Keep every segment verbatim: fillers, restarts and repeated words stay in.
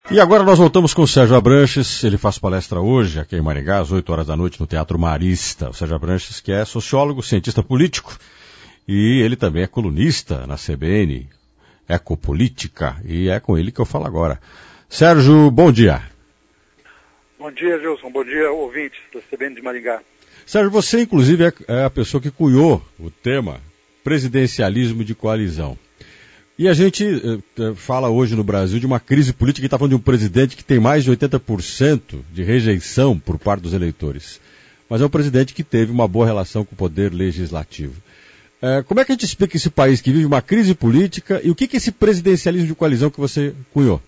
E agora nós voltamos com o Sérgio Abranches. Ele faz palestra hoje aqui em Maringá, às oito horas da noite, no Teatro Marista. O Sérgio Abranches, que é sociólogo, cientista político, e ele também é colunista na C B N, Ecopolítica, e é com ele que eu falo agora. Sérgio, bom dia. Bom dia, Gilson. Bom dia, ouvintes da C B N de Maringá. Sérgio, você inclusive é a pessoa que cunhou o tema presidencialismo de coalizão. E a gente eh, fala hoje no Brasil de uma crise política, que está falando de um presidente que tem mais de oitenta por cento de rejeição por parte dos eleitores. Mas é um presidente que teve uma boa relação com o poder legislativo. Eh, como é que a gente explica esse país que vive uma crise política e o que, que é esse presidencialismo de coalizão que você cunhou?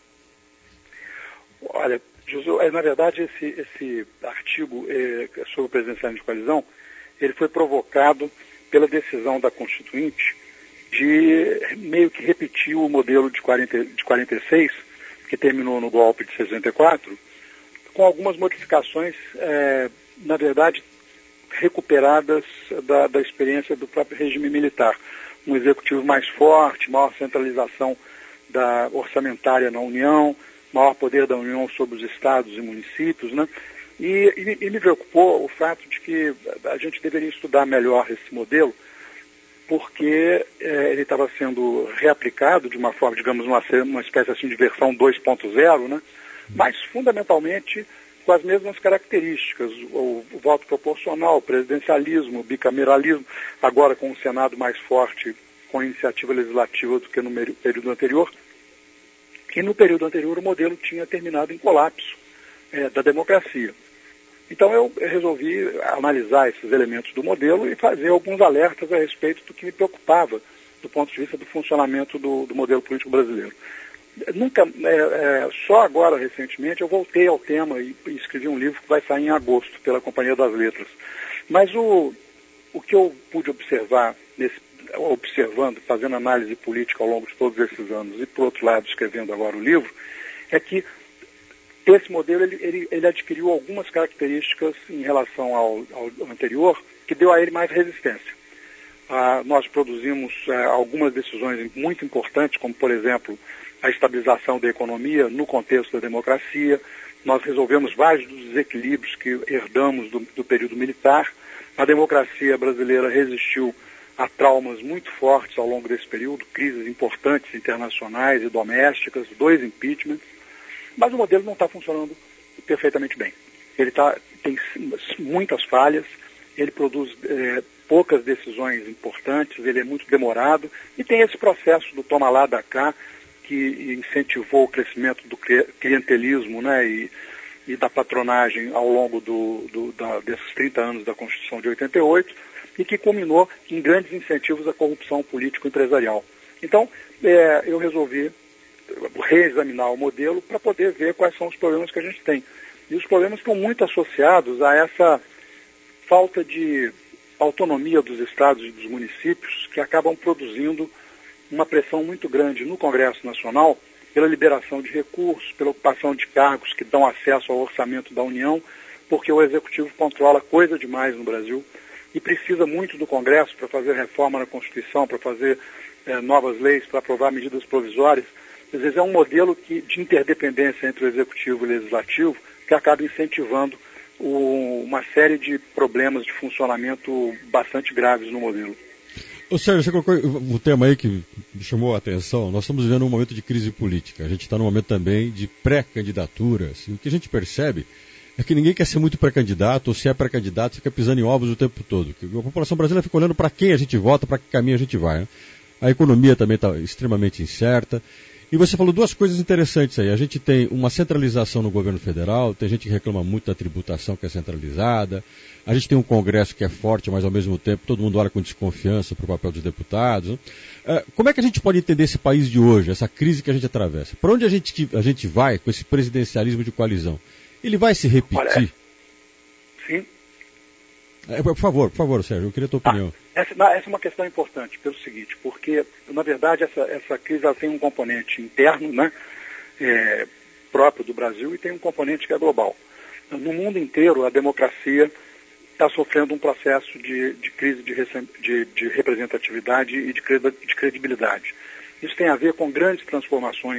Olha, José, na verdade esse, esse artigo eh, sobre o presidencialismo de coalizão, ele foi provocado pela decisão da Constituinte de meio que repetir o modelo de, quarenta, de quarenta e seis, que terminou no golpe de sessenta e quatro, com algumas modificações, é, na verdade, recuperadas da, da experiência do próprio regime militar. Um executivo mais forte, maior centralização da orçamentária na União, maior poder da União sobre os estados e municípios, né? E, e, e me preocupou o fato de que a gente deveria estudar melhor esse modelo, porque eh, ele estava sendo reaplicado de uma forma, digamos, uma, uma espécie assim de versão dois ponto zero, né? Mas fundamentalmente com as mesmas características, o, o voto proporcional, o presidencialismo, o bicameralismo, agora com um Senado mais forte, com iniciativa legislativa do que no período anterior. E no período anterior o modelo tinha terminado em colapso eh, da democracia. Então eu resolvi analisar esses elementos do modelo e fazer alguns alertas a respeito do que me preocupava do ponto de vista do funcionamento do, do modelo político brasileiro. Nunca, é, é, só agora, recentemente, eu voltei ao tema e, e escrevi um livro que vai sair em agosto pela Companhia das Letras. Mas o, o que eu pude observar, nesse, observando, fazendo análise política ao longo de todos esses anos e, por outro lado, escrevendo agora o livro, é que esse modelo ele, ele, ele adquiriu algumas características em relação ao, ao anterior que deu a ele mais resistência. Ah, nós produzimos ah, algumas decisões muito importantes, como, por exemplo, a estabilização da economia no contexto da democracia. Nós resolvemos vários dos desequilíbrios que herdamos do, do período militar. A democracia brasileira resistiu a traumas muito fortes ao longo desse período, crises importantes internacionais e domésticas, dois impeachments. Mas o modelo não está funcionando perfeitamente bem. Ele tá, tem muitas falhas, ele produz é, poucas decisões importantes, ele é muito demorado e tem esse processo do toma lá da cá que incentivou o crescimento do clientelismo, né, e, e da patronagem ao longo do, do, da, desses trinta anos da Constituição de oitenta e oito e que culminou em grandes incentivos à corrupção político-empresarial. Então, é, eu resolvi reexaminar o modelo para poder ver quais são os problemas que a gente tem. E os problemas estão muito associados a essa falta de autonomia dos estados e dos municípios que acabam produzindo uma pressão muito grande no Congresso Nacional pela liberação de recursos, pela ocupação de cargos que dão acesso ao orçamento da União, porque o Executivo controla coisa demais no Brasil e precisa muito do Congresso para fazer reforma na Constituição, para fazer eh, novas leis, para aprovar medidas provisórias. Às vezes é um modelo que, de interdependência entre o Executivo e o Legislativo que acaba incentivando o, uma série de problemas de funcionamento bastante graves no modelo. Ô Sérgio, você colocou o tema aí que me chamou a atenção. Nós estamos vivendo um momento de crise política. A gente está num momento também de pré-candidaturas. E o que a gente percebe é que ninguém quer ser muito pré-candidato, ou se é pré-candidato, fica pisando em ovos o tempo todo. A população brasileira fica olhando para quem a gente vota, para que caminho a gente vai, né? A economia também está extremamente incerta. E você falou duas coisas interessantes aí. A gente tem uma centralização no governo federal, tem gente que reclama muito da tributação que é centralizada. A gente tem um Congresso que é forte, mas ao mesmo tempo todo mundo olha com desconfiança para o papel dos deputados, né? Uh, como é que a gente pode entender esse país de hoje, essa crise que a gente atravessa? Para onde a gente, a gente vai com esse presidencialismo de coalizão? Ele vai se repetir? Olha, sim. É, por favor, por favor, Sérgio, eu queria a tua opinião. Ah, essa, essa é uma questão importante, pelo seguinte, porque, na verdade, essa, essa crise ela tem um componente interno, né, é, próprio do Brasil, e tem um componente que é global. No mundo inteiro, a democracia está sofrendo um processo de, de crise de, de, de representatividade e de credibilidade. Isso tem a ver com grandes transformações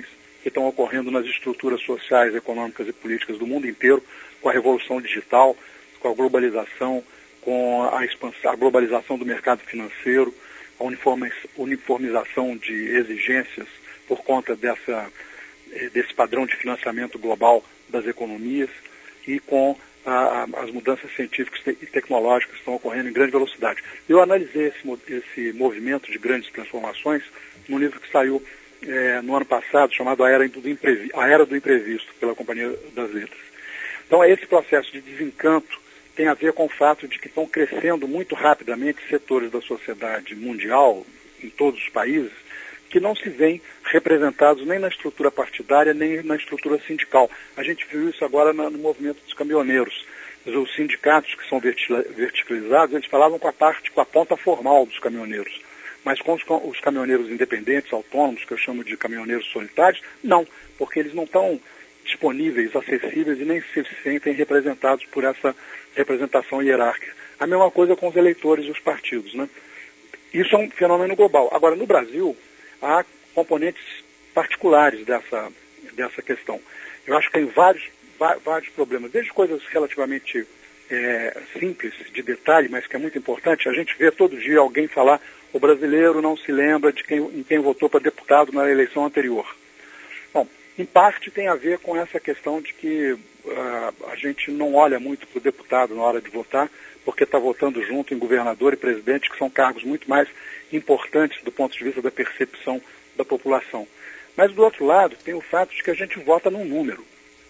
que estão ocorrendo nas estruturas sociais, econômicas e políticas do mundo inteiro, com a revolução digital, com a globalização, com a expansão, a globalização do mercado financeiro, a uniformização de exigências por conta dessa, desse padrão de financiamento global das economias e com a, a, as mudanças científicas e tecnológicas que estão ocorrendo em grande velocidade. Eu analisei esse, esse movimento de grandes transformações num livro que saiu é, no ano passado, chamado A Era do Imprevisto, A Era do Imprevisto, pela Companhia das Letras. Então, esse processo de desencanto tem a ver com o fato de que estão crescendo muito rapidamente setores da sociedade mundial, em todos os países, que não se veem representados nem na estrutura partidária, nem na estrutura sindical. A gente viu isso agora no movimento dos caminhoneiros. Os sindicatos que são verticalizados, eles falavam com a parte, com a ponta formal dos caminhoneiros. Mas com os, com os caminhoneiros independentes, autônomos, que eu chamo de caminhoneiros solitários, não, porque eles não estão disponíveis, acessíveis e nem se sentem representados por essa representação hierárquica. A mesma coisa com os eleitores e os partidos, né? Isso é um fenômeno global. Agora, no Brasil, há componentes particulares dessa, dessa questão. Eu acho que tem vários, vários problemas, desde coisas relativamente é, simples, de detalhe, mas que é muito importante. A gente vê todo dia alguém falar: o brasileiro não se lembra de quem, em quem votou para deputado na eleição anterior. Bom, em parte tem a ver com essa questão de que uh, a gente não olha muito para o deputado na hora de votar, porque está votando junto em governador e presidente, que são cargos muito mais importantes do ponto de vista da percepção da população. Mas, do outro lado, tem o fato de que a gente vota num número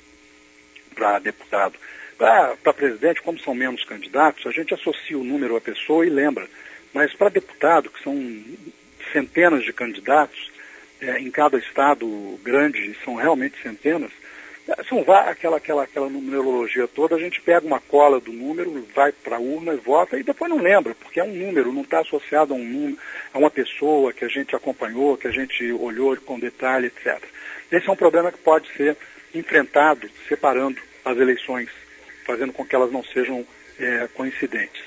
para deputado. Para presidente, como são menos candidatos, a gente associa o número à pessoa e lembra. Mas para deputado, que são centenas de candidatos, é, em cada estado grande, são realmente centenas, são aquela, aquela, aquela numerologia toda, a gente pega uma cola do número, vai para a urna e vota, e depois não lembra, porque é um número, não está associado a um número, a uma pessoa que a gente acompanhou, que a gente olhou com detalhe, etcétera. Esse é um problema que pode ser enfrentado separando as eleições, fazendo com que elas não sejam é, coincidentes.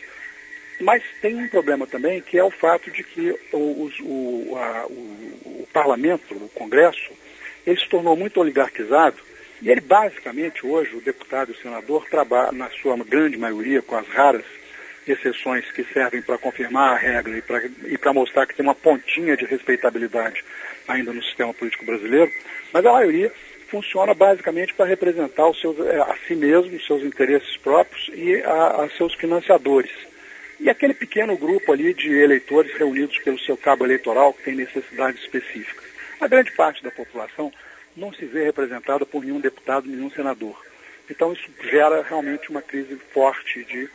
Mas tem um problema também, que é o fato de que o, o, a, o, o parlamento, o Congresso, ele se tornou muito oligarquizado. E ele, basicamente, hoje, o deputado e o senador trabalham, na sua grande maioria, com as raras exceções que servem para confirmar a regra e para mostrar que tem uma pontinha de respeitabilidade ainda no sistema político brasileiro, mas a maioria funciona basicamente para representar os seus, a si mesmo, os seus interesses próprios e a, a seus financiadores. E aquele pequeno grupo ali de eleitores reunidos pelo seu cabo eleitoral que tem necessidades específicas. A grande parte da população não se vê representada por nenhum deputado, nenhum senador. Então isso gera realmente uma crise forte de,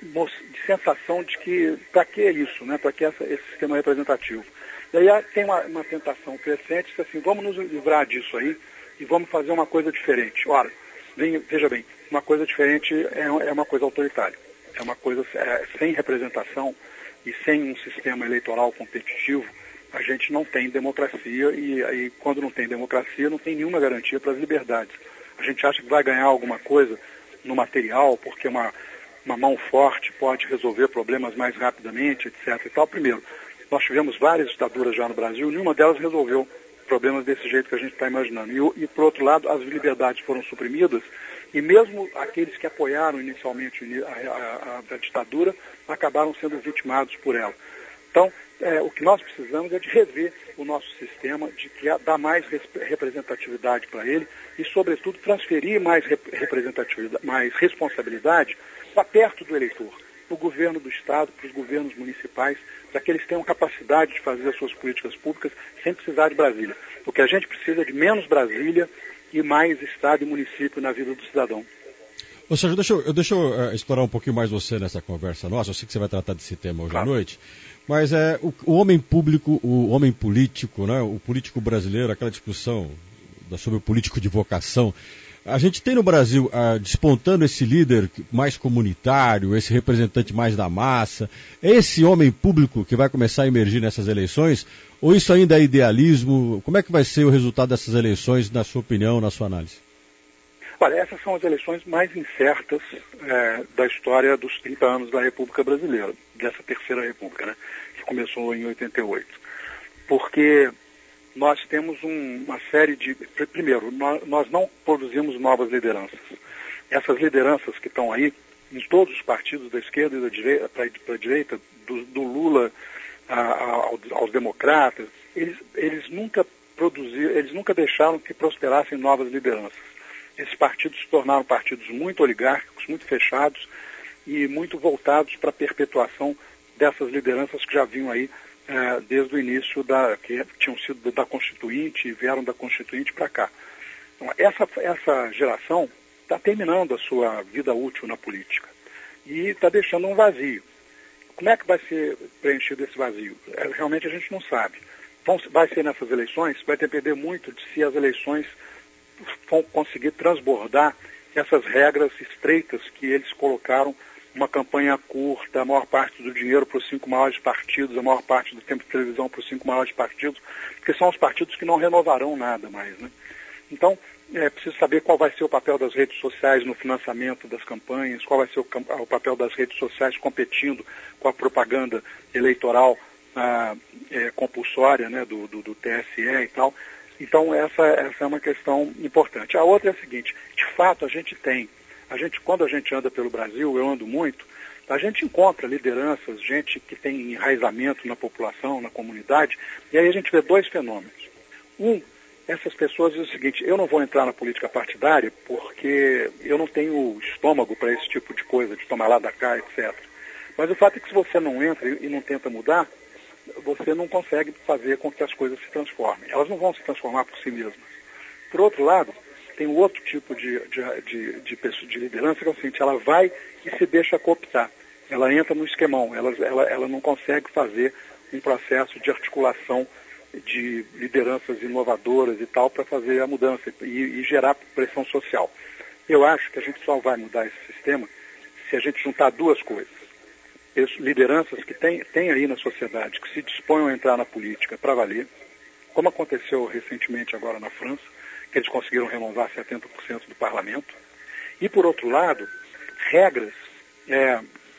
de sensação de que, para que isso, né? Para que essa, esse sistema representativo? E aí tem uma, uma tentação crescente, assim, vamos nos livrar disso aí e vamos fazer uma coisa diferente. Ora, vem, veja bem, uma coisa diferente é, é uma coisa autoritária. É uma coisa é, sem representação e sem um sistema eleitoral competitivo. A gente não tem democracia e, e quando não tem democracia não tem nenhuma garantia para as liberdades. A gente acha que vai ganhar alguma coisa no material porque uma, uma mão forte pode resolver problemas mais rapidamente, etcétera. E tal. Primeiro, nós tivemos várias ditaduras já no Brasil, nenhuma delas resolveu problemas desse jeito que a gente está imaginando. E, e, por outro lado, as liberdades foram suprimidas e mesmo aqueles que apoiaram inicialmente a, a, a, a ditadura acabaram sendo vitimados por ela. Então, é, o que nós precisamos é de rever o nosso sistema, de dar mais representatividade para ele e, sobretudo, transferir mais representatividade, mais responsabilidade para perto do eleitor, para o governo do Estado, para os governos municipais, para que eles tenham capacidade de fazer as suas políticas públicas sem precisar de Brasília. Porque a gente precisa de menos Brasília e mais Estado e município na vida do cidadão. Ou seja, deixa eu, deixa eu uh, explorar um pouquinho mais você nessa conversa nossa. Eu sei que você vai tratar desse tema hoje claro. à noite. Mas é, o, o homem público, o homem político, né, o político brasileiro, aquela discussão da, sobre o político de vocação. A gente tem no Brasil uh, despontando esse líder mais comunitário, esse representante mais da massa. É esse homem público que vai começar a emergir nessas eleições? Ou isso ainda é idealismo? Como é que vai ser o resultado dessas eleições, na sua opinião, na sua análise? Olha, essas são as eleições mais incertas é, da história dos trinta anos da República Brasileira, dessa terceira República, né, que começou em oitenta e oito. Porque nós temos um, uma série de... Primeiro, nós, nós não produzimos novas lideranças. Essas lideranças que estão aí, em todos os partidos da esquerda e da direita, para a direita, do, do Lula a, a, aos, aos democratas, eles, eles nunca produziram, eles nunca deixaram que prosperassem novas lideranças. Esses partidos se tornaram partidos muito oligárquicos, muito fechados e muito voltados para a perpetuação dessas lideranças que já vinham aí eh, desde o início, da, que tinham sido da Constituinte e vieram da Constituinte para cá. Então, essa, essa geração está terminando a sua vida útil na política e está deixando um vazio. Como é que vai ser preenchido esse vazio? É, realmente a gente não sabe. Vão, vai ser nessas eleições, vai depender muito de se as eleições vão conseguir transbordar essas regras estreitas que eles colocaram, uma campanha curta, a maior parte do dinheiro para os cinco maiores partidos, a maior parte do tempo de televisão para os cinco maiores partidos, porque são os partidos que não renovarão nada mais, né? Então, é preciso saber qual vai ser o papel das redes sociais no financiamento das campanhas, qual vai ser o, o papel das redes sociais competindo com a propaganda eleitoral ah, é, compulsória, né, do, do, do T S E e tal. Então, essa, essa é uma questão importante. A outra é a seguinte: de fato, a gente tem, a gente, quando a gente anda pelo Brasil, eu ando muito, a gente encontra lideranças, gente que tem enraizamento na população, na comunidade, e aí a gente vê dois fenômenos. Um, essas pessoas dizem o seguinte: eu não vou entrar na política partidária porque eu não tenho estômago para esse tipo de coisa, de tomar lá da cá, etcétera. Mas o fato é que se você não entra e não tenta mudar, você não consegue fazer com que as coisas se transformem. Elas não vão se transformar por si mesmas. Por outro lado, tem um outro tipo de, de, de, de, pessoa, de liderança, que é o seguinte: ela vai e se deixa cooptar. Ela entra no esquemão, ela, ela, ela não consegue fazer um processo de articulação de lideranças inovadoras e tal para fazer a mudança e, e gerar pressão social. Eu acho que a gente só vai mudar esse sistema se a gente juntar duas coisas. Lideranças que tem, tem aí na sociedade, que se disponham a entrar na política para valer, como aconteceu recentemente agora na França, que eles conseguiram renovar setenta por cento do parlamento. E, por outro lado, regras, é,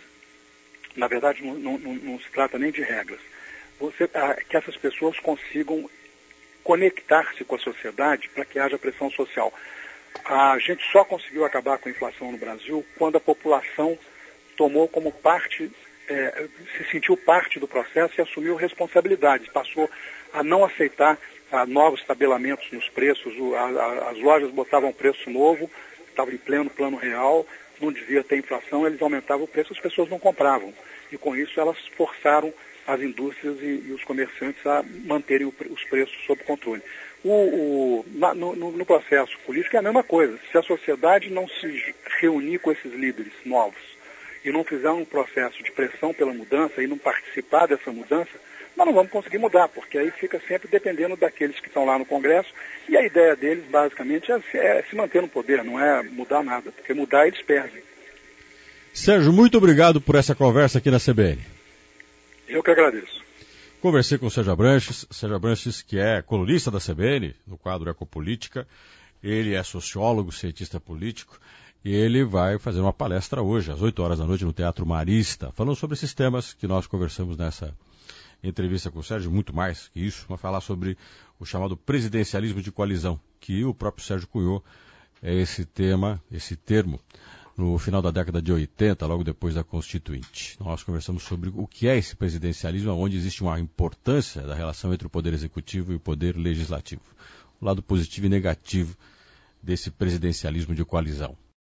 na verdade não, não, não se trata nem de regras, Você, que essas pessoas consigam conectar-se com a sociedade para que haja pressão social. A gente só conseguiu acabar com a inflação no Brasil quando a população tomou como parte, é, se sentiu parte do processo e assumiu responsabilidades, passou a não aceitar a, novos tabelamentos nos preços, o, a, a, as lojas botavam preço novo, estava em pleno plano real, não devia ter inflação, eles aumentavam o preço, as pessoas não compravam. E com isso elas forçaram as indústrias e, e os comerciantes a manterem o, os preços sob controle. O, o, na, no, no processo político é a mesma coisa. Se a sociedade não se reunir com esses líderes novos e não fizer um processo de pressão pela mudança e não participar dessa mudança, nós não vamos conseguir mudar, porque aí fica sempre dependendo daqueles que estão lá no Congresso, e a ideia deles, basicamente, é, é se manter no poder, não é mudar nada, porque mudar eles perdem. Sérgio, muito obrigado por essa conversa aqui na C B N. Eu que agradeço. Conversei com o Sérgio Abranches, Sérgio Abranches, que é colunista da C B N, no quadro Ecopolítica. Ele é sociólogo, cientista político, e ele vai fazer uma palestra hoje, às oito horas da noite, no Teatro Marista, falando sobre esses temas que nós conversamos nessa entrevista com o Sérgio, muito mais que isso, vai falar sobre o chamado presidencialismo de coalizão, que o próprio Sérgio cunhou esse tema, esse termo, no final da década de oitenta, logo depois da Constituinte. Nós conversamos sobre o que é esse presidencialismo, onde existe uma importância da relação entre o poder executivo e o poder legislativo. O lado positivo e negativo desse presidencialismo de coalizão.